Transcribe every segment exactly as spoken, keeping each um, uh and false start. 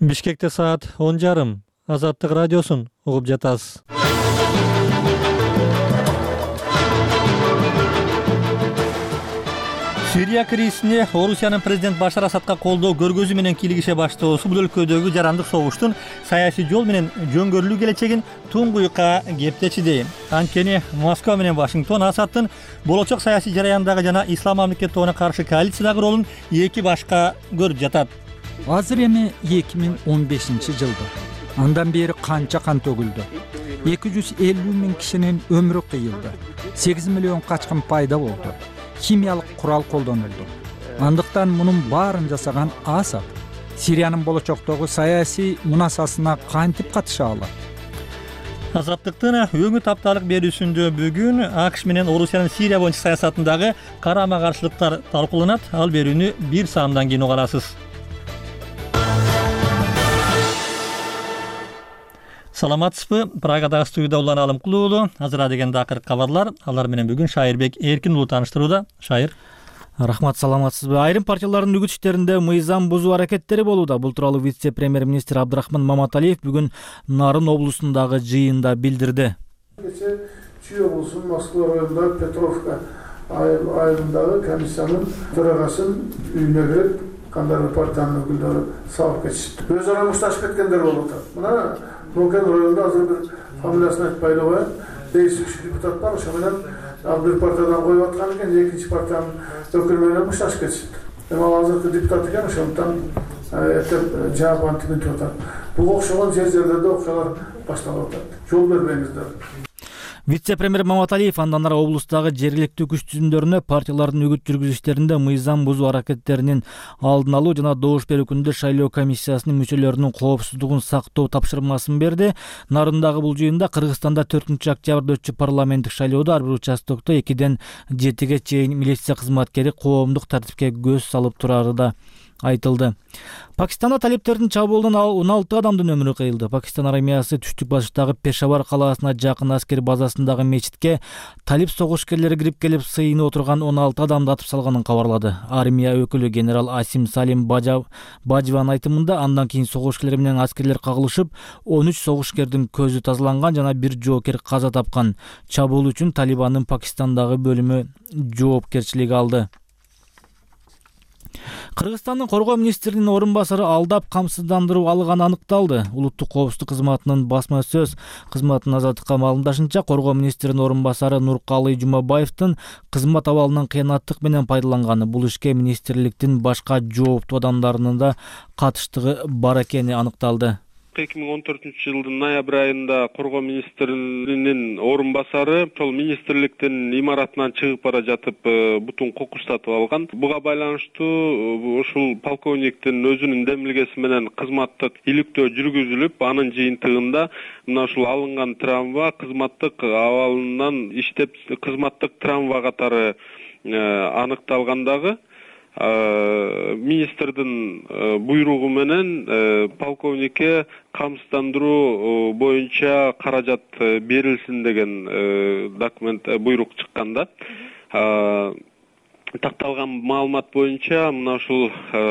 Бишкекте саат он жарым. Азаттык радиосун угуп жатасыз. Сирия кризисине Орусиянын президент Башар Асадка колдоо көргөзүү менен кийлигише баштоосу бул өлкөдөгү жарандык согуштун саясий жол менен жөнгөрүлүү келечегин туңгуйка кептечи дейм. Анткени Москва менен Вашингтон Асадтын болочок саясий жараяндагы жана ислам мамлекетине каршы коалициядагы ролун эки башка көрүп жатат. Азыр эми эки миң он бешинчи жылды. Андан бери канча кан төгүлдү. эки жүз элүү миң кишинин өмүрү кыйылды. сегиз миллион качкын пайда болду. Химиялык курал колдонулду. Андыктан мунун баарын жасаган Асад Сириянын болочоктогу саясий мунасасына кантип катыша алат? Азаттыктын өңү тапталык берүүсүндө бүгүн АКШ менен Орусиянын Сирия боюнча саясатындагы карама каршылыктар талкууланат. Ал берүүнү бир саамдан кийин угарасыз. Саламатсызбы? Прагадагы студияда Улан Алымкул уулу. Азыр деген акыркы кабарлар. Алар менен бүгүн Шайырбек Эркин уулу тааныштырууда. Шайыр. Рахмат, саламатсызбы? Айрым партиялардын үгүт иштеринде мыйзам бузуу аракеттери болууда. Бул тууралуу вице-премьер-министр Абдрахман Маматалиев бүгүн Нарын облусундагы жыйында билдирди. Кече Чүй облусунун Москва районундагы Петровка айылындагы комиссиянын төрагасын үйүнө кирип, кандай партиянын өкүлдөрү сабап кетишти. Өз ара мушташып кеткендер болуп атат. Мына Бокен районунда азыр бир фамилиясын айтпай коеюн. Дейшик депутат бар, ошо менен бир партиядан коюп аткан экен, экинчи партиянын өкүлү менен мушташып кетишти. Эми ал азыркы депутат экен, ошондуктан эртең жаап антип атат. Буга окшогон жер жерлерде окуялар башталып атат. Жол бербеңиздер. Вице-премьер Маматалиев андан ары облустагы жергиликтүү күч түзүмдөрүнө партиялардын үгүт жүргүзүштеринде мыйзам бузуу аракеттеринин алдын алуу жана добуш берүү күнүндө шайлоо комиссиясынын мүчөлөрүнүн коопсуздугун сактоо тапшырмасын берди. Нарындагы бул жыйында Кыргызстанда төртүнчү октябрда өтчү парламенттик шайлоодо ар бир участокто экиден жетиге чейин милиция кызматкери коомдук тартипке көз салып турары да айтылды. Пакистанда талиптердин чабуулунан он алты адамдын өмүрү кыйылды. Пакистан армиясы түштүк батыштагы Пешавар калаасына жакын аскер базасындагы мечитке талип согушкерлери кирип келип сыйынып отурган он алты адамды атып салганын кабарлады. Армия өкүлү генерал Асим Салим Бажван айтымында андан кийин согушкерлер менен аскерлер кагылышып, он үч согушкердин көзү тазаланган жана бир жоокер каза тапкан. Чабуул үчүн Талибандын Пакистандагы бөлүмү жоопкерчилик алды. Кыргызстандын коргоо министринин орун басары алдап камсыздандыруу алганы аныкталды. Улуттук коопсуздук кызматынын басма сөз кызматынын азаттыкка маалымдашынча, коргоо министринин орун басары Нуркалы Жумабаевдин кызмат абалынан кыянаттык менен пайдаланганы, бул ишке министрликтин башка жооптуу адамдарынын да катыштыгы бар экени аныкталды. эки миң он төртүнчү жылдын ноябрь айында коргоо министринин орун басары ошол министрликтин имаратынан чыгып бара жатып бутун кокустатып алган. Буга байланыштуу ушул полковниктин өзүнүн демилгеси менен кызматтык иликтөө жүргүзүлүп, анын жыйынтыгында мына ушул алынган травма кызматтык абалынан иштеп кызматтык травма катары аныкталгандагы министрдин буйругу менен полковникке камсыздандыруу боюнча каражат берилсин деген документ буйрук чыкканда, такталган маалымат боюнча мына ушул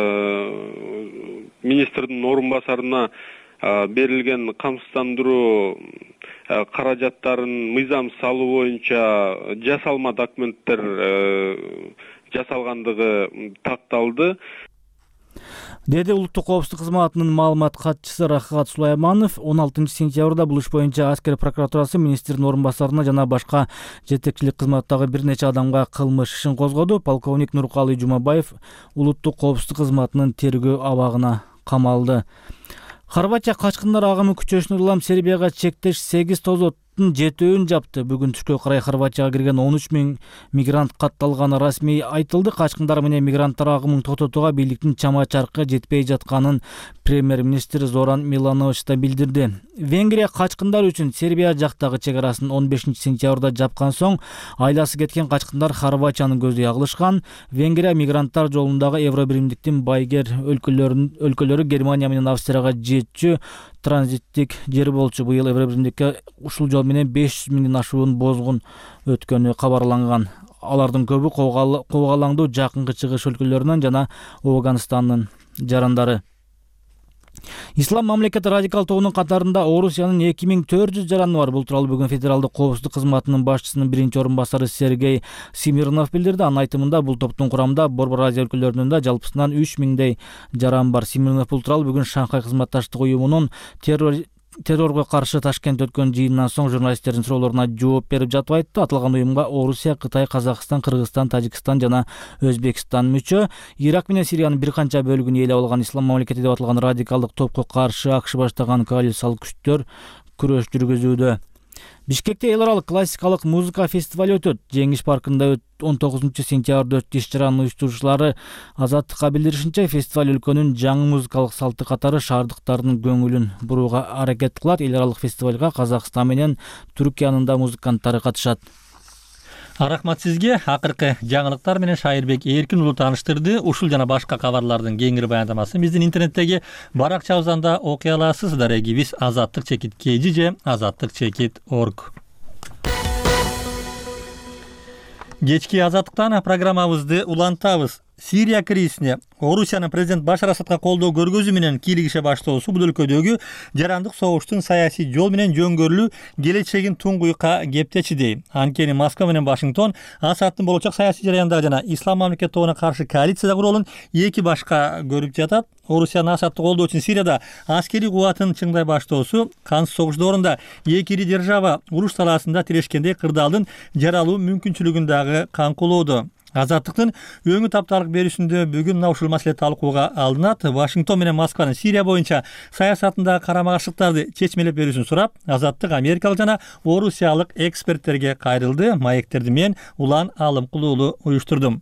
министрдин орун басарына берилген камсыздандыруу каражаттарын мыйзам салуу боюнча жасалма документтер жасалгандыгы такталды, деди улуттук коопсуздук кызматынын маалымат катчысы Рахат Сулайманов. он алтынчы сентябрда бул иш боюнча аскер прокуратурасы министрдин орун басарына жана башка жетекчилик кызматтагы бир нече адамга кылмыш ишин козгоду. Полковник Нуркалы Жумабаев улуттук коопсуздук кызматынын тергөө абагына камалды. Хорватия качкындар агымы күчөшүнө улам Сербияга чектеш сегиз тозоттун жетөөүн жапты. Бүгүн түшкө карай Хорватияга кирген он үч миң мигрант катталганы расмий айтылды. Качкындар менен мигранттар агымын токтотууга бийликтин чама чаркы жетпей жатканын премьер-министр Зоран Миланович да билдирди. Венгрия качкындар үчүн Сербия жактагы чек арасын он бешинчи сентябрда жапкан соң айласы кеткен качкындар Хорватиянын көздөй агылышкан. Венгрия мигранттар жолундагы Евробиримдиктин байгер өлкөлөрүн өлкөлөрү Германия менен Австрияга жетчү транзиттик жер болчу. Быйыл Евробиримдикке ушул жол менен беш жүз миңден ашуун бозгун өткөнү кабарланган. Алардын көбү куугалаңдуу жакынкы чыгыш өлкөлөрүнөн жана Афганистандын жарандары. Ислам мамлекети радикал тобунун катарында Орусиянын эки миң төрт жүз жараны бар. Бул тууралуу бүгүн Федералдык коопсуздук кызматынын башчысынын биринчи орун басары Сергей Смирнов билдирди. Анын айтымында бул топтун курамында Борбор Азия өлкөлөрүнүн да жалпысынан үч миңдей жаран бар. Смирнов бул тууралуу бүгүн Шанхай кызматташтык уюмунун террор террорго каршы Ташкентте өткөн жыйындан соң журналисттердин суроолоруна жооп берип жатып айтты. Аталган уюмга Орусия, Кытай, Казакстан, Кыргызстан, Тажикстан жана Өзбекстан мүчө. Ирак менен Сириянын бир канча бөлүгүн ээлеп алган Ислам мамлекети деп аталган радикалдык топко каршы АКШ баштаган коалициялык күчтөр күрөш жүргүзүүдө. Бишкекте эл аралык классикалык музыка фестиваль өтөт. Жеңиш паркында он тогузунчу сентябрда өтүп иш чаранын уюштуруучулары Азаттыкка билдиришинче, фестиваль өлкөнүн жаңы музыкалык салты катары шаардыктардын көңүлүн бурууга аракет кылат. Эл аралык фестивалга Казакстан менен Түркиянын да музыканттары катышат. Рахмат сизге. Акыркы жаңылыктар менен Шайырбек Эркин уулу тааныштырды. Ушул жана башка кабарлардын кеңири баяндамасын биздин интернеттеги баракчабыздан да окуй аласыз. Дарегибиз азаттык чекит kg же азаттык чекит org. Кечки азаттыктан программабызды улантабыз. Сирия кризисине Орусиянын президент Башар Асадка колдоо көргөзүү менен кийлигише баштоосу бул өлкөдөгү жарандык согуштун саясий жол менен жөнгөрүлүү келечегин туңгуйка кептечи дейм. Анткени Москва менен Вашингтон Асадтын болочок саясий жараяндагы жана Ислам мамлекети тобуна каршы коалиция куруулун эки башка көрүп жатат. Орусиянын Асадты колдоо үчүн Сирияда аскерий кубатын чыңдай баштоосу кансыз согуш доорунда эки ири держава уруш талаасында тирешкендей кырдаалдын жаралуу мүмкүнчүлүгүн дагы камкулоодо. Азаттыктын өңү тапталык берүүсүндө бүгүн мына ушул маселе талкууга алынат. Вашингтон менен Москванын Сирия боюнча саясатындагы карама каршылыктарды чечмелеп берүүсүн сурап, Азаттык америкалык жана орусиялык эксперттерге кайрылды. Маектерди мен Улан Алымкулуу уулу уюштурдум.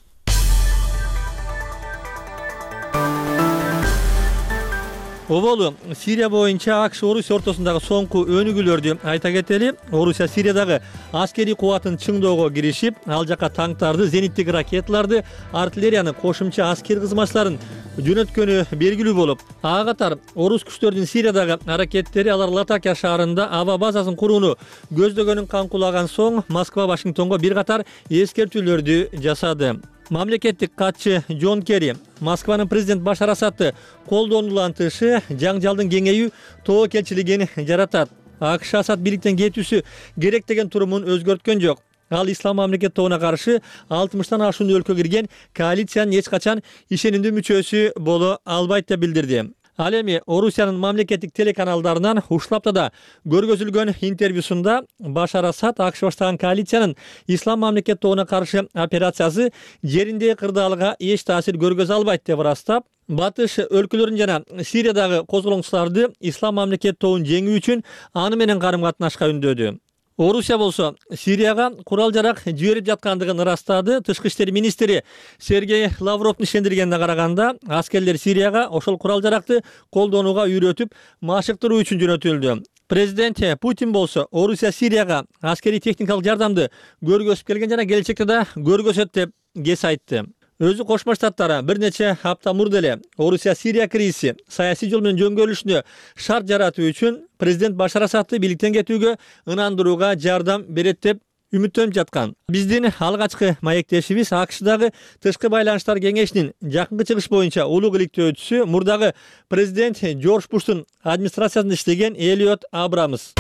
Оболу Сирия боюнча АКШ Орусия ортосундагы соңку өнүгүүлөрдү айта кетели. Орусия Сириядагы аскерий кубатын чыңдоого киришип, ал жака танктарды, зениттик ракеталарды, артиллерияны, кошумча аскер кызмачтарын жөнөткөнү белгилүү болуп, ага катар орус күчтөрүнүн Сириядагы аракеттери алар Латакия шаарында аба базасын курууну көздөгөнүн камкулаган соң Москва Вашингтонго бир катар эскертүүлөрдү жасады. Мамлекеттик катчы Джон Керри Москванын президент Башар Асадты колдоону улантышы жаңжалдын кеңейүү тобокелчилигин жаратат. АКШ Асад бийликтен кетүүсү керек деген турумун өзгөрткөн жок. Ал Ислам мамлекети тобуна каршы алтымыштан ашуун өлкө кирген коалициянын эч качан ишенимдүү мүчөсү боло албайт деп билдирди. Ал эми Орусиянын мамлекеттик телеканалдарынан ушулаптада көргөзүлгөн интервьюсунда Башар Асад АКШ баштаган коалициянын Ислам мамлекети тобуна каршы операциясы жериндеги кырдаалга эч таасир көргөзө албайт деп ырастап, батыш өлкөлөрүн жана Сириядагы козголоңчуларды Ислам мамлекети тобун жеңүү үчүн аны менен карым катнашка үндөдү. Орусия болсо Сирияга курал жарак жиберип жаткандыгын ырастады. Тышкы иштер министри Сергей Лавровдун ишендиргенине караганда, аскерлер Сирияга ошол курал жаракты колдонууга үйрөтүп, машыктыруу үчүн жөнөтүлдү. Президент Путин болсо Орусия Сирияга аскерий техникалык жардамды көргөзүп келген жана келечекте да көргөзөт деп кес айтты. Өзү Кошмо Штаттары бир нече апта мурда эле Орусия Сирия кризиси саясий жол менен жөнгөрүлүшүнө шарт жаратуу үчүн президент Башар Асадты бийликтен кетүүгө ынандырууга жардам берет деп үмүттөнүп жаткан. Биздин алгачкы маектешибиз АКШдагы тышкы байланыштар кеңешинин жакынкы чыгыш боюнча улуг иликтөөчүсү мурдагы президент Джордж Буштун администрациясында иштеген Элиот Абрамс.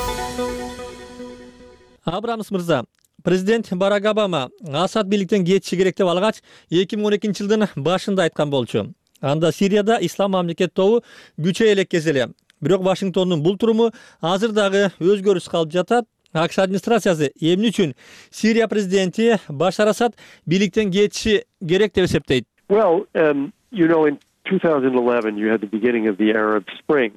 Абрамс мырза, президент Барак Обама Асад бийликтен кетиши керек деп алгач, эки миң он экинчи жылдын башында айткан болчу. Анда Сирияда Ислам мамлекети тобу күчөй элеккез эле. Бирок Вашингтондун бул туруму азыр дагы өзгөрүш калып жатат. АКШ администрациясы эмне үчүн Сирия президенти Башар Асад бийликтен кетиши керек деп эсептейт? Well, um, you know, in twenty eleven you had the beginning of the Arab Spring.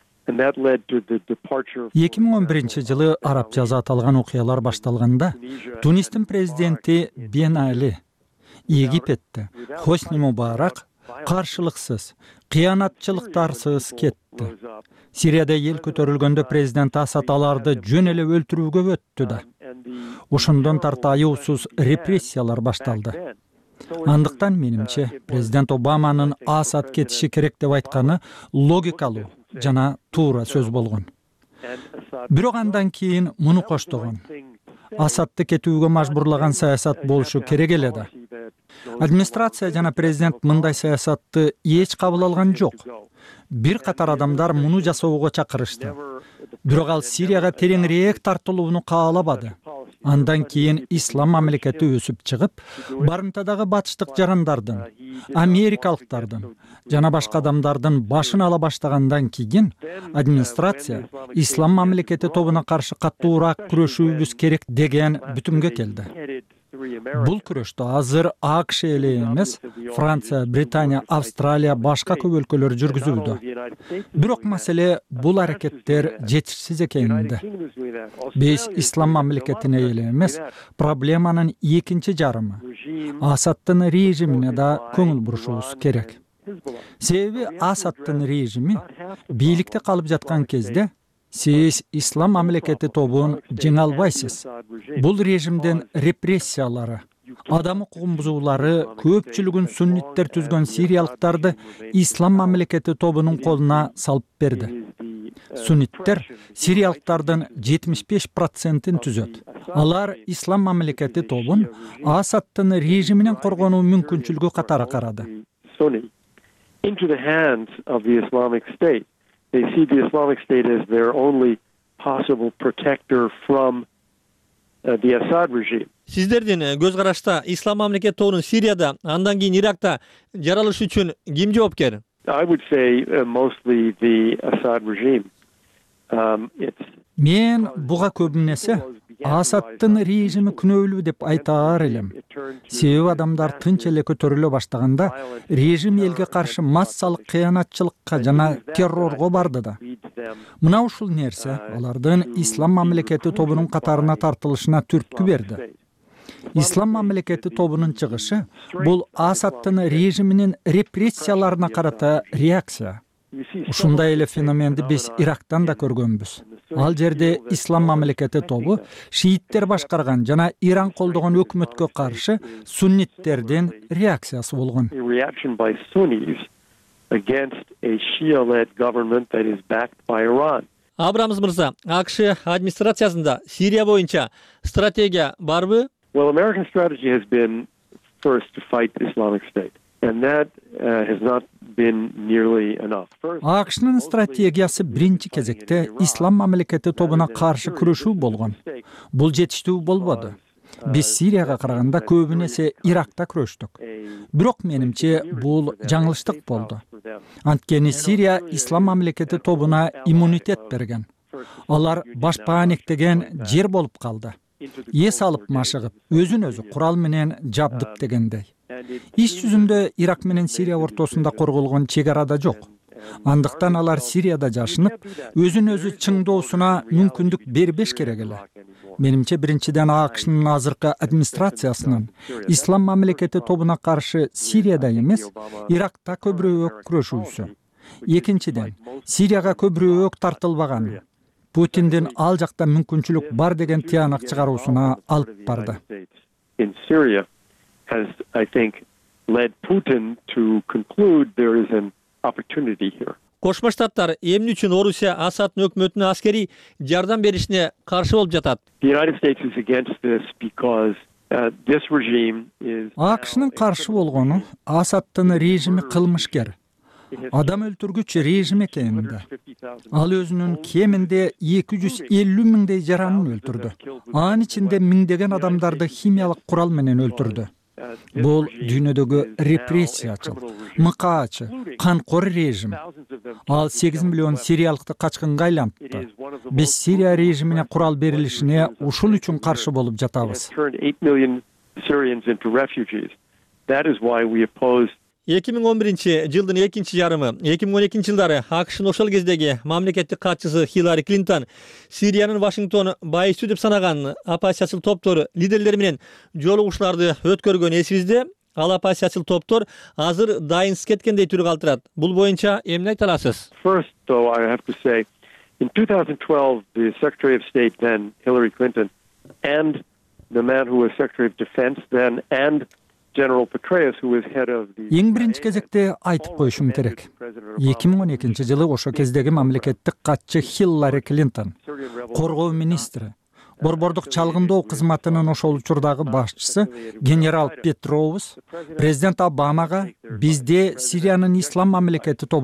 эки миң он биринчи жылы араб жазы аталган окуялар башталганда Тунистин президенти Бен Али Египетте Хосни Мубарак каршылыксыз, кыянатчылыктарсыз кетти. Сирияда эл көтөрүлгөндө президент Асад аларды жөн эле өлтүрүүгө өттү да. Ошондон тарта аюусуз репрессиялар башталды. Андыктан менимче президент Обаманын Асад кетиши керек деп айтканы логикалуу жана туура сөз болгон. Бирок андан кийин муну коштогон. Асадты кетүүгө мажбурлаган саясат болушу керек эле да. Администрация жана президент мындай саясатты эч кабыл алган жок. бир катар адамдар муну жасоого чакырышты. Бирок ал Сирияга тереңирээк тартылууну каалабады. Андан кийин ислам мамлекети өсүп чыгып, барымтадагы батыштык жарандардын, америкалыктардын жана башка адамдардын башын ала баштагандан кийин администрация ислам мамлекети тобуна каршы каттуураак күрөшүүбүз керек деген бүтүмгө келди. Бул күрөштө азыр АКШ эле эмес, Франция, Британия, Австралия, башка көп өлкөлөр жүргүзүүдө. Бирок маселе бул аракеттер жетишсиз экенинде. Биз ислам мамлекетине эле эмес, проблеманын экинчи жарымы Асадтын режимине да көңүл бурушубуз керек. Себеби Асадтын режими бийликте калып жаткан кезде сиз ислам мамлекети тобун жеңе албайсыз. Бул режимден репрессиялары, адам укугун бузуулары көпчүлүгүн сунниттер түзгөн сириялыктарды ислам мамлекети тобунун колуна салып берди. Сунниттер сириялыктардын жетимиш беш процентин түзөт. Алар ислам мамлекети тобун Асадтын режиминен коргонуу мүмкүнчүлүгү катары карады. Into the hands of the Islamic State. They see the Islamic State as their only possible protector from uh, the Assad regime. Сиздердин көз карашта ислам мамлекет тобунун Сирияда, андан кийин Иракта жаралышы үчүн ким жоопкер? I would say uh, mostly the Assad regime. Um, it's Мен буга көбүнесе Асадтын режими күнөөлүү деп айтаар элем. Себеби адамдар тынч эле көтөрүлө баштаганда режим элге каршы массалык кыянатчылыкка жана террорго барды да. Мына ушул нерсе алардын ислам мамлекети тобунун катарына тартылышына түрткү берди. Ислам мамлекети тобунун чыгышы бул Асадтын режиминин репрессияларына карата реакция. Ушундай эле феноменди биз Ирактан да көргөнбүз. Ал жерде ислам мамлекети тобу шииттер башкарган жана Иран колдогон өкмөткө каршы сунниттердин реакциясы болгон. reaction by Sunnis against a Shia-led government that is backed by Iran. Абрамс мырза, АКШ администрациясында Сирия боюнча стратегия барбы? Well, American strategy has been first to fight the Islamic State, and that uh, has not been nearly enough. First, АКШнын стратегиясы биринчи кезекте ислам мамлекети тобуна каршы күрөшүү болгон. Бул жетиштүү болбоду. Биз Сирияга караганда көбүнесе Иракта күрөштүк. Бирок менимче бул жаңылыштык болду. Анткени Сирия ислам мамлекети тобуна иммунитет берген. Алар башпаанек деген жер болуп калды. Эс алып машыгып, өзүн өзү курал менен жабдып дегендей. Иш жүзүндө Ирак менен Сирия ортосунда корголгон чек ара да жок. Андыктан алар Сирияда жашынып, өзүн өзү чыңдоосуна мүмкүндүк бербеш керек эле. Менимче биринчиден АКШнын азыркы администрациясынын ислам мамлекети тобуна каршы Сирияда эмес, Иракта көбүрөөк күрөшүүсү. Экинчиден, Сирияга көбүрөөк тартылбаган. Путиндин ал жакта мүмкүнчүлүк бар деген тыянак чыгаруусуна алып барды. in Syria has, I think, led Putin to conclude there is an opportunity here. Кошмо Штаттар эмне үчүн Орусия Асадтын өкмөтүнө аскерий жардам беришине каршы болуп жатат? The United States is against this because uh, this regime is АКШнын каршы болгону Асадтын режими кылмышкер, адам өлтүргүч режим экенинде. Ал өзүнүн кеминде эки жүз элүү миңдей жаранын өлтүрдү. Анын ичинде миңдеген адамдарды химиялык курал менен өлтүрдү. Бул дүйнөдөгү репрессиячыл, мыкаачы, канкор режим. Ал сегиз миллион сириялыкты качкынга айлантты. Биз Сирия режимине курал берилишине ушул үчүн каршы болуп жатабыз. turned eight million Syrians into refugees. That is why we oppose эки миң он биринчи жылдын экинчи жарымы, эки миң он экинчи жылдары АКШнын ошол кездеги мамлекеттик катчысы Хиллари Клинтон Сириянын Вашингтон байыстуу деп санаган оппозициячыл топтору лидерлери менен жолугушууларды өткөргөн эсибизде. Ал оппозициячыл топтор азыр дайынсыз кеткендей түрү калтырат. Бул боюнча эмне айта аласыз? First, though, I have to say, in two thousand twelve, the Secretary of State then, Hillary Clinton, and the man who was Secretary of Defense then, and General Petraeus, who was head of the Эң биринчи кезекте айтып коюшум керек. эки миң он экинчи жылы ошо кездеги мамлекеттик катчы Хиллари Клинтон, коргоо министри, борбордук чалгындоо кызматынын ошол учурдагы башчысы генерал Петроус президент Обамага бизде Сириянын ислам мамлекети тобуна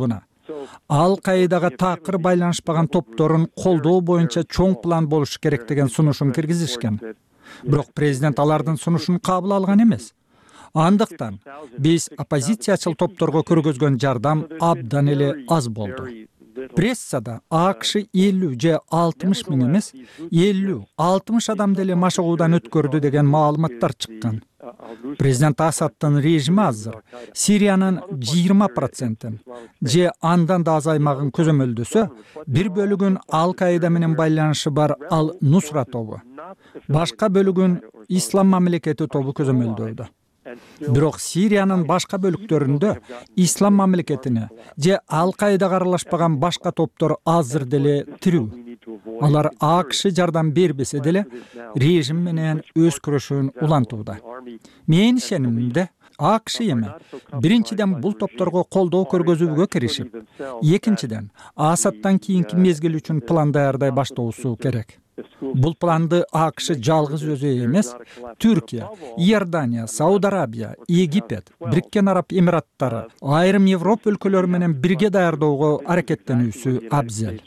Ал-Каидага такыр байланышпаган топторун колдоо боюнча чоң план болушу керек деген сунушун киргизишкен. Бирок президент алардын сунушун кабыл алган эмес. Андыктан биз оппозициячыл топторго көргөзгөн жардам абдан эле аз болду. Прессада АКШ элүү же алтымыш миң эмес, элүү алтымыш адам деле машыгуудан өткөрдү деген маалыматтар чыккан. Президент Асадтын режими азыр Сириянын жыйырма процентин же андан да аз аймагын көзөмөлдөсө, бир бөлүгүн Ал-Каида менен байланышы бар Ал-Нусра тобу, башка бөлүгүн Ислам мамлекети тобу көзөмөлдөдү. Бирок Сириянын башка бөлүктөрүндө Ислам мамлекетине же Ал-Каидага аралашпаган башка топтор азыр деле тирүү. Алар АКШ жардам бербесе деле режим менен өз күрөшүн улантууда. Менин ишенимимде АКШ эми биринчиден бул топторго колдоо көргөзүүгө киришип, экинчиден Асадтан кийинки мезгил үчүн план даярдай баштоосу керек. Бул планды АКШ жалгыз өзү эмес, Түркия, Иордания, Сауд Арабия, Египет, Бириккен Араб Эмираттары, айрым Европа өлкөлөрү менен бирге даярдоого аракеттенүүсү абзел.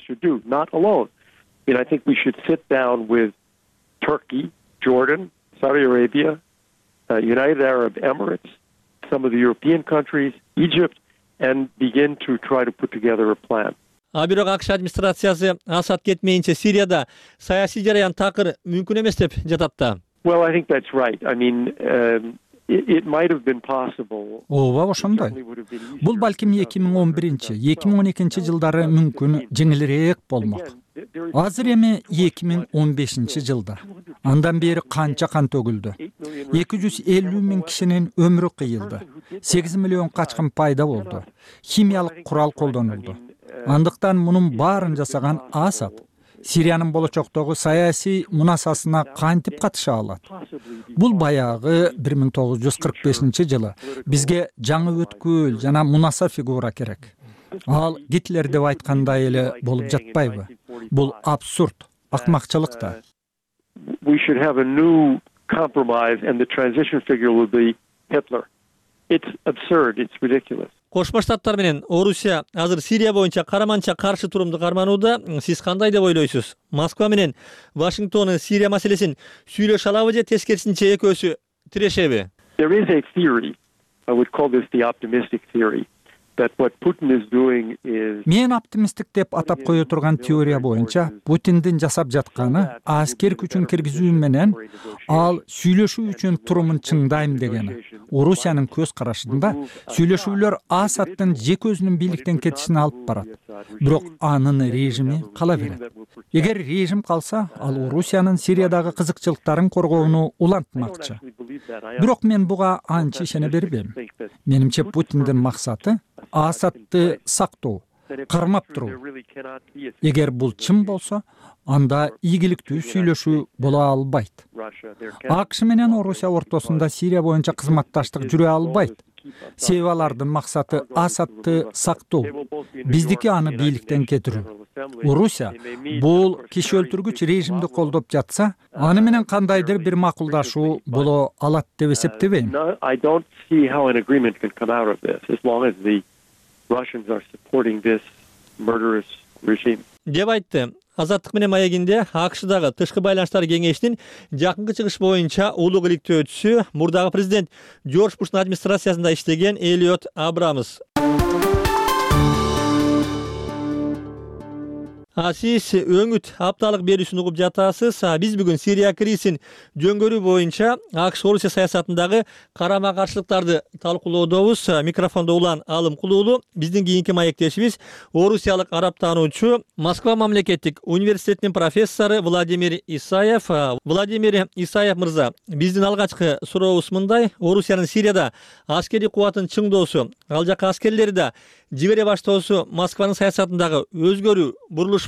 And I think we should sit down with Turkey, Jordan, Saudi Arabia, uh, United Arab Emirates, some of the European countries, Egypt, and begin to try to put together a plan. А бирок АКШ администрациясы Асад кетмейинче Сирияда саясий жараян такыр мүмкүн эмес деп жатат да. Well, I think that's right. I mean, um, it, it might have been possible. Ооба, ошондой. Бул балким эки миң он биринчи, эки миң он экинчи жылдары мүмкүн жеңилирээк болмок. Азыр эми эки миң он бешинчи жылда. Андан бери канча кан төгүлдү. эки жүз элүү миң кишинин өмүрү кыйылды. сегиз миллион качкын пайда болду. Химиялык курал колдонулду. Андыктан мунун баарын жасаган Асад Сириянын болочоктогу саясий мунасасына кантип катыша алат? Бул баягы бир миң тогуз жүз кырк бешинчи жылы бизге жаңы өткүл жана мунаса фигура керек. Ал Гитлер деп айткандай эле болуп жатпайбы? Бул абсурд, акмакчылык да. We should have a new compromise and the transition figure will be Hitler. It's absurd, it's ridiculous. Кошмо Штаттар менен Орусия азыр Сирия боюнча караманча каршы турумду карманууда. Сиз кандай деп ойлойсуз? Москва менен Вашингтон Сирия маселесин сүйлөшө алабы же тескерисинче экөөсү тирешеби? There is a theory, I would call this the optimistic theory, that what Putin is doing is... Мен оптимисттик деп атап кое турган теория боюнча Путиндин жасап жатканы аскер күчүн киргизүү менен ал сүйлөшүү үчүн турумун чыңдайм дегени. Орусиянын көз карашында сүйлөшүүлөр Асадтын жеке өзүнүн бийликтен кетишине алып барат. Бирок анын режими кала берет. Эгер режим калса, ал Орусиянын Сириядагы кызыкчылыктарын коргоону улантмакчы. Бирок мен буга анча ишене бербейм. Менимче Путиндин максаты Асадты сактоо, кармап туруу. Эгер бул чын болсо, анда ийгиликтүү сүйлөшүү боло албайт. АКШ менен Орусия ортосунда Сирия боюнча кызматташтык жүрө албайт. Себеби алардын максаты Асадты сактоо, биздики аны бийликтен кетирүү. Орусия бул киши өлтүргүч режимди колдоп жатса, аны менен кандайдыр бир макулдашуу боло алат деп эсептебейм. I don't see how an agreement can come out of this as long as the Russians are supporting this murderous regime. Деп айтты. Азаттык менен маегинде АКШдагы тышкы байланыштар кеңешинин жакынкы чыгыш боюнча улуг иликтөөчүсү, мурдагы президент Джордж Буштун администрациясында иштеген Элиот Абрамс. А сиз өңүт апталык берүүсүн угуп жатасыз. Биз бүгүн Сирия кризисин жөнгөрүү боюнча АКШ Орусия саясатындагы карама каршылыктарды талкуулоодобуз. Микрофондо Улан Алым Кулуулу. Биздин кийинки маектешибиз орусиялык араптануучу, Москва мамлекеттик университетинин профессору Владимир Исаев. Владимир Исаев мырза, биздин алгачкы сурообуз мындай: Орусиянын Сирияда аскерий кубатын чыңдоосу, ал жака аскерлери да жибере баштоосу Москванын саясатындагы өзгөрүү бурулушпу?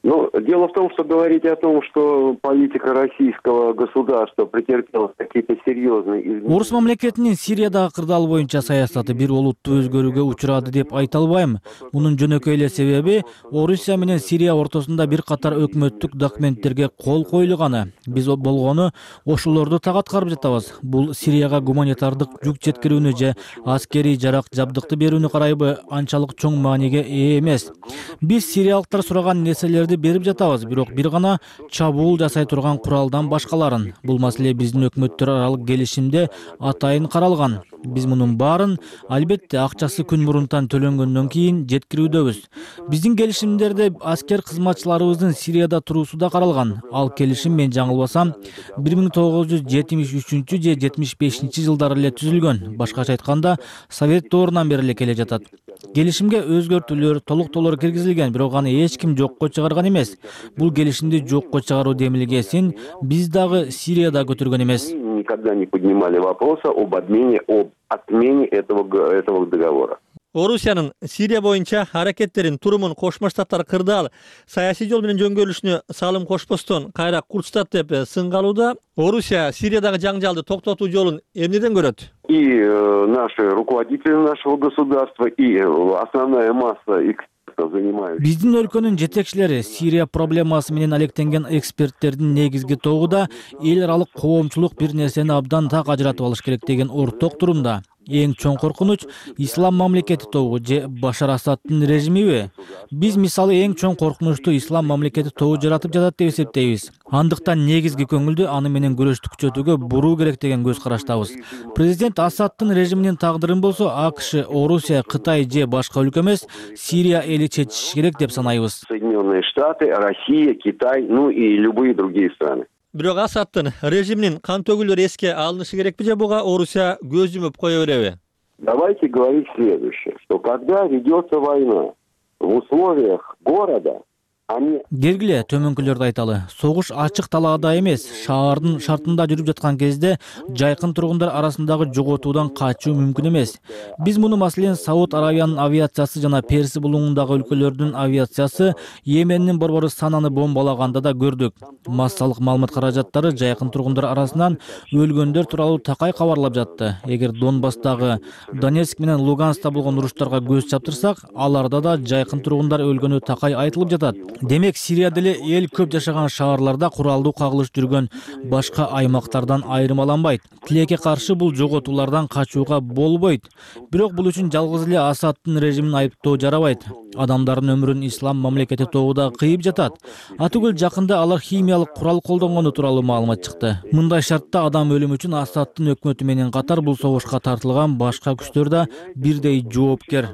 Ну, дело в том, что говорить о том, что политика российского государства претерпела какие-то серьезные изменения. Орус мамлекетинин Сириядагы кырдаал боюнча саясаты бир олуттуу өзгөрүүгө учурады деп айта албайм. Мунун жөнөкөй эле себеби Орусия менен Сирия ортосунда бир катар өкмөттүк документтерге кол коюлганы. Биз болгону ошолорду так аткарып жатабыз. Бул Сирияга гуманитардык жүк жеткирүүнү же аскерий жарак жабдыкты берүүнү карайбы анчалык чоң мааниге ээ эмес. Биз сириялыктар сураган нерселерди берип жатабыз, бирок бир гана чабуул жасай турган куралдан башкаларын. Бул маселе биздин өкмөттөр аралык келишимде атайын каралган. Биз мунун баарын албетте акчасы күн мурунтан төлөнгөндөн кийин жеткирүүдөбүз. Биздин келишимдерде аскер кызматчыларыбыздын Сирияда туруусу да каралган. Ал келишим, мен жаңылбасам, бир миң тогуз жүз жетимиш үчүнчү же жетимиш бешинчи жылдары эле түзүлгөн. Башкача айтканда, Совет доорунан бери эле келе жатат. Келишимге өзгөртүүлөр, толуктоолор киргизилген, бирок аны эч ким жокко чыгарган эмес. Бул келишимди жокко чыгаруу демилгесин биз дагы Сирияда көтөргөн эмес. Никогда не поднимали вопроса об отмене, об отмене этого, этого договора. Орусиянын Сирия боюнча аракеттерин турумун Кошмо Штаттар кырдаал саясий жол менен жөнгөрүлүшүнө салым кошпостон кайра курчтат деп сынгалууда. Орусия Сириядагы жаңжалды токтотуу жолун эмнеден көрөт? И э, наши руководители нашего государства, и основная масса экспертов занимаются. Биздин өлкөнүн жетекчилери Сирия проблемасы менен алектенген эксперттердин негизги тобу эл аралык коомчулук бир нерсени абдан так ажыратып алыш керек деген орток турумда. Эң чоң коркунуч ислам мамлекети тобу же Башар Асадтын режимиби? Биз мисалы эң чоң коркунучту ислам мамлекети тобу жаратып жатат деп эсептейбиз. Андыктан негизги көңүлдү аны менен күрөштү күчөтүүгө буруу керек деген көз караштабыз. Президент Асадтын режиминин тагдырын болсо АКШ, Орусия, Кытай же башка өлкө эмес, Сирия эли чечиши керек деп санайбыз. Соединенные Штаты, Россия, Китай, ну и любые другие страны. Бирок Асадтын режиминин кан төгүүлөрү эске алынышы керекпи же буга Орусия көз жумуп кое береби? Давайте говорить следующее, что когда ведется война в условиях города, Гергиле төмөнкүлөрдү айталы. Согуш ачык талаада эмес, шаардын шартында жүрүп жаткан кезде жайкын тургундар арасындагы жоготуудан качуу мүмкүн эмес. Биз муну маселен Сауд Аравиянын авиациясы жана Перси булуңундагы өлкөлөрдүн авиациясы Йемендин борбору Сананы бомбалаганда да көрдүк. Массалык маалымат каражаттары жайкын тургундар арасынан өлгөндөр тууралуу такай кабарлап жатты. Эгер Донбасстагы Донецк менен Луганскта болгон уруштарга көз чаптырсак, аларда да жайкын тургундар өлгөнү такай айтылып жатат. Демек Сирияда эле эл көп жашаган шаарларда куралдуу кагылыш жүргөн башка аймактардан айырмаланбайт. Тилекке каршы бул жоготуулардан качууга болбойт. Бирок бул үчүн жалгыз эле Асадтын режимин айыптоо жарабайт. Адамдардын өмүрүн ислам мамлекети тобуда кыйып жатат. Атүгүл жакында алар химиялык курал колдонгону тууралуу маалымат чыкты. Мындай шартта адам өлүмү үчүн Асадтын өкмөтү менен катар бул согушка тартылган башка күчтөр да бирдей жоопкер.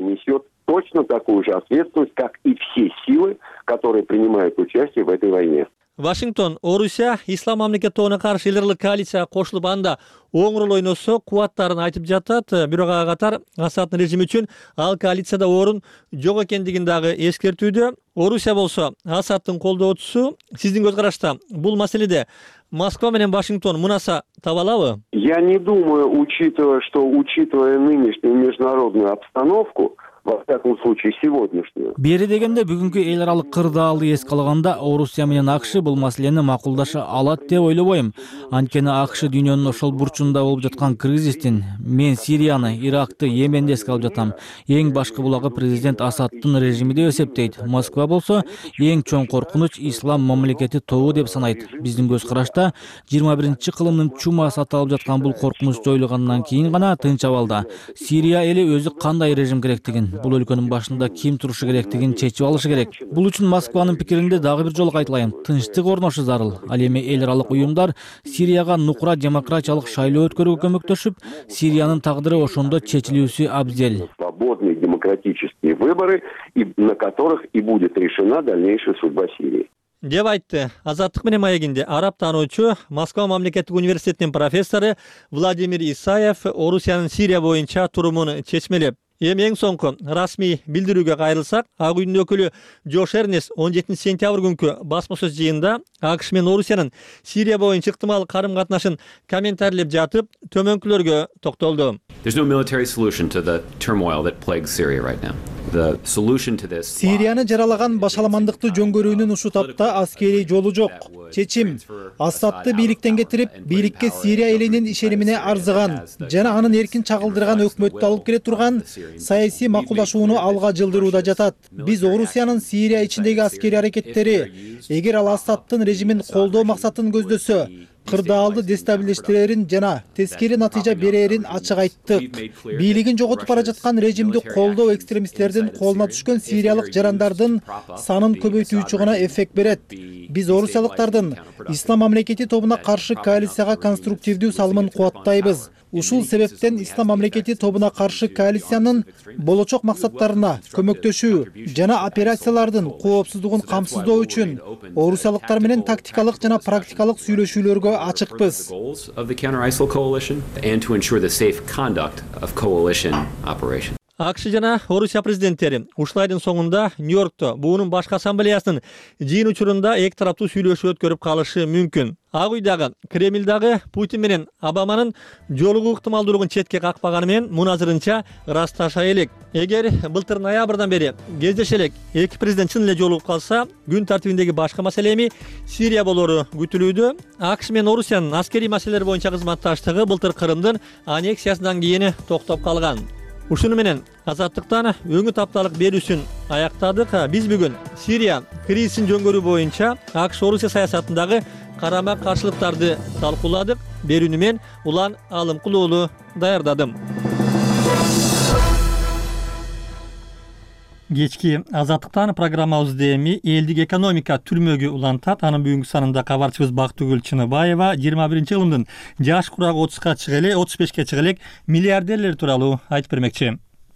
Точно такую же ответственность, как и все силы, которые принимают участие в этой войне. Вашингтон, Орусия, ислам мамлекети тобуна каршы лидерлик коалицияга кошулуп анда оң роль ойносо кубаттарын айтып жатат. Бирок ага катар Асадтын режими үчүн ал коалицияда орун жок экендигин дагы эскертүүдө. Орусия болсо Асадтын колдоочусу. Сиздин көз карашта бул маселеде Москва менен Вашингтон мунаса таба алабы? Я не думаю, учитывая, что учитывая нынешнюю международную обстановку, во всяком случае сегодняшнюю. Бери дегенде бүгүнкү эл аралык кырдаалды эске алганда Орусия менен АКШ бул маселени макулдаша алат деп ойлобойм. Анткени АКШ дүйнөнүн ошол бурчунда болуп жаткан кризистин, мен Сирияны, Иракты, Йеменди эске алып жатам. Эң башкы булагы президент Асадтын режими деп эсептейт. Москва болсо эң чоң коркунуч ислам мамлекети тобу деп санайт. Биздин көз карашта жыйырма биринчи кылымдын чумасы аталып жаткан бул коркунуч жоюлгандан кийин гана тынч абалда Сирия эли өзү кандай режим керектигин, бул өлкөнүн башында ким турушу керектигин чечип алышы керек. Бул үчүн Москванын пикиринде дагы бир жолу кайталайм. Тынчтык орношу зарыл. Ал эми эл аралык уюмдар Сирияга нукура демократиялык шайлоо өткөрүүгө көмөктөшүп, Сириянын тагдыры ошондо чечилүүсү абзел. Свободные демократические выборы, на которых и будет решена дальнейшая судьба Сирии. Деп айтты Азаттык менен маегинде араб таануучу, Москва мамлекеттик университетинин профессору Владимир Исаев Орусиянын Сирия боюнча турумун чечмелеп. Эми эң соңку расмий билдирүүгө кайрылсак, Ак үйдүн өкүлү Джош Эрнест он жетинчи сентябрь күнкү басма сөз жыйынында АКШ менен Орусиянын Сирия боюнча ыктымал карым-катнашын комментарийлеп жатып, төмөнкүлөргө токтолду. There's no military solution to the turmoil that plagues Syria right now. Сирияны жаралаган башаламандыкты жөнгөрүүнүн ушул тапта аскерий жолу жок. Чечим Асадты бийликтен кетирип, бийликке Сирия элинин ишенимине арзыган жана анын эркин чагылдырган өкмөттү алып келе турган саясий макулдашууну алга жылдырууда жатат. Биз Орусиянын Сирия ичиндеги аскерий аракеттери, эгер ал Асадтын режимин колдоо максатын көздөсө, кырдаалды дестабилиштирерин жана тескери натыйжа берерин ачык айттык. Бийлигин жоготуп бара жаткан режимди колдоо экстремисттердин колуна түшкөн сириялык жарандардын санын көбөйтүүчү гана эффект берет. Биз орусиялыктардын Ислам мамлекети тобуна каршы коалицияга конструктивдүү салымын кубаттайбыз. Ушул себептен Ислам мамлекети тобуна каршы коалициянын болочок максаттарына көмөктөшүү жана операциялардын коопсуздугун камсыздоо үчүн орусиялыктар менен тактикалык жана практикалык сүйлөшүүлөргө ачыкпыз. АКШ жана Орусия президенттери ушул айдын соңунда Нью-Йоркто буунун башкы ассамблеясынын жыйын учурунда эки тараптуу сүйлөшүү өткөрүп калышы мүмкүн. Ак уйдагы Кремлдагы Путин менен Обаманын жолугуу ыктымалдуулугун четке какпаганы менен муну азырынча ырасташа элек. Эгер былтыр ноябрдан бери кездеше элек эки президент чын эле жолугуп калса, күн тартибиндеги башкы маселе эми Сирия болору күтүлүүдө. АКШ менен Орусиянын аскерий маселелер боюнча кызматташтыгы былтыр Крымдын аннексиясынан кийин токтоп калган. Ушуну менен азаттыктан өңү тапталык берүүсүн аяктадык. Биз бүгүн Сирия кризисин жөнгөрүү боюнча АКШ Орусия саясатындагы карама каршылыктарды талкууладык. Берүүнү мен Улан Алымкулуулу даярдадым. Кечки азаттыктан программабызды эми элдик экономика түрмөгү улантат. Анын бүгүнкү санында кабарчыбыз Бактыгүл Чыныбаева жыйырма биринчи кылымдын жаш курагы отузга чыга эле, отуз бешке чыга элек миллиардерлер тууралуу айтып бермекчи.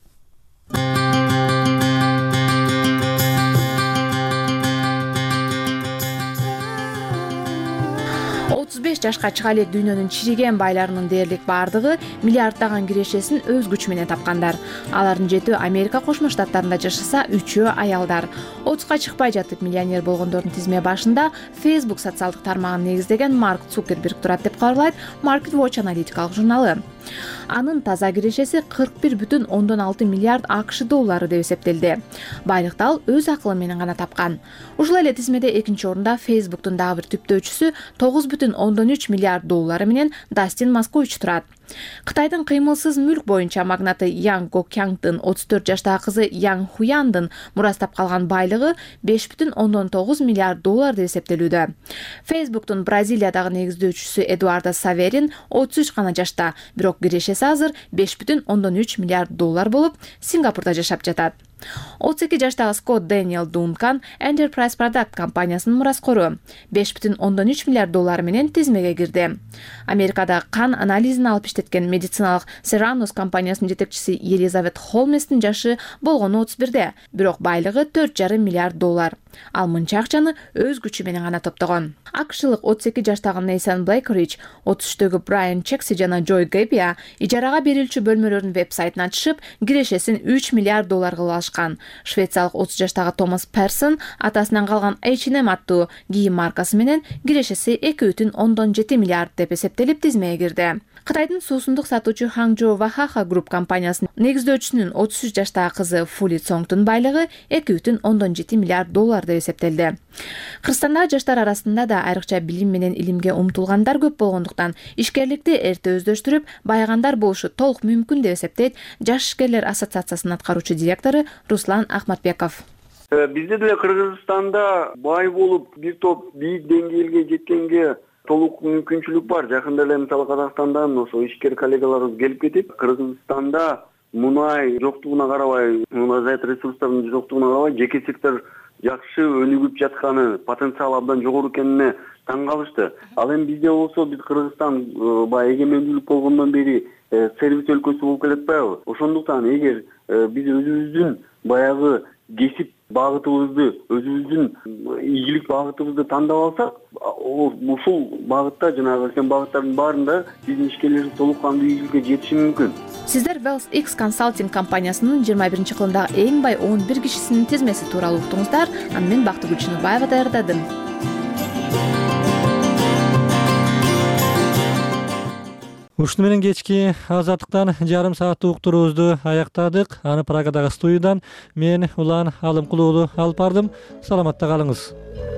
отуз беш жашка чыга элек дүйнөнүн чириген байларынын дээрлик баардыгы миллиарддаган кирешесин өз күчү менен тапкандар. Алардын жетөө Америка Кошмо Штаттарында жашаса, үчөө аялдар. отузга чыкпай жатып миллионер болгондордун тизме башында Facebook социалдык тармагын негиздеген Марк Цукерберг турат деп кабарлайт Market Watch аналитикалык журналы. Анын таза кирешеси кырк бир бүтүн ондон алты миллиард АКШ доллары деп эсептелди. Байлыкты ал өз акылы менен гана тапкан. Ушул эле тизмеде экинчи орунда Facebook'тун дагы бир түптөөчүсү тогуз бүтүн ондон үч миллиард доллары менен Дастин Маскович турат. Кытайдын кыймылсыз мүлк боюнча магнаты Ян Гокянгдын отуз төрт жаштагы кызы Ян Хуяндын мурастап калган байлыгы беш бүтүн ондон тогуз миллиард доллар деп эсептелүүдө. Facebook'тун Бразилиядагы негиздөөчүсү Эдуардо Саверин отуз үч гана жашта, бирок кирешеси азыр беш бүтүн ондон үч миллиард доллар болуп, Сингапурда жашап жатат. отуз эки жаштагы Скотт Дэниел Дункан Enterprise Product компаниясынын мураскору беш бүтүн ондон үч миллиард доллар менен тизмеге кирди. Америкада кан анализин алып иштеткен медициналык Theranos компаниясынын жетекчиси Елизавет Холместин жашы болгону отуз бирде, бирок байлыгы төрт жарым миллиард доллар. Ал мынча акчаны өз күчү менен гана топтогон. АКШлык отуз эки жаштагы Нейсан Блейкридж, отуз үчтөгү Брайан Чекси жана Джой Гэбия ижарага берилчү бөлмөлөрдүн вебсайтын ачышып, кирешесин үч миллиард доллар кылып алышкан. Швециялык отуз жаштагы Томас Персон атасынан калган эйч энд эм аттуу кийим маркасы менен кирешеси эки бүтүн ондон жети миллиард деп эсептелип тизмеге кирди. Кытайдын суусундук сатуучу Hangzhou Wahaha Group компаниясынын негиздөөчүсүнүн отуз үч жаштагы кызы Фули Цонгтун байлыгы эки бүтүн ондон жети миллиард доллар деп эсептелди. Кыргызстандагы жаштар арасында да айрыкча билим менен илимге умтулгандар көп болгондуктан ишкерликти эрте өздөштүрүп, байыгандар болушу толук мүмкүн деп эсептейт Жаш ишкерлер ассоциациясынын аткаруучу директору Руслан Ахматбеков. Бизде деле Кыргызстанда бай болуп, бир топ бийик деңгээлге жеткенге толук мүмкүнчүлүк бар. Жакында эле мисалы Казакстандан ошо ишкер коллегаларыбыз келип кетип, Кыргызстанда мунай жоктугуна карабай, мунайзайт ресурстардын жоктугуна карабай, жеке сектор жакшы өнүгүп жатканы, потенциал абдан жогору экенине таң калышты. Ал эми бизде болсо, биз Кыргызстан баягы эгемендүүлүк болгондон бери сервис өлкөсү болуп келатпайбы? Ошондуктан эгер биз өзүбүздүн баягы кесип багытыбызды, өзүбүздүн ийгилик багытыбызды тандап алсак, ушул багытта жанагы сен багыттардын баарында биздин ишкерлер толук кандуу ийгиликке жетиши мүмкүн. Сиздер Wealth X Consulting компаниясынын жыйырма биринчи кылымдагы эң бай он бир кишисинин тизмеси тууралуу уктуңуздар. Аны мен Бактыгүл Чыныбаева даярдадым. Ушуну менен кечки азаттыктан жарым сааттык уктуруубузду аяктадык. Аны Прагадагы студиядан мен Улан Алымкулуулу алып бардым. Саламатта калыңыз.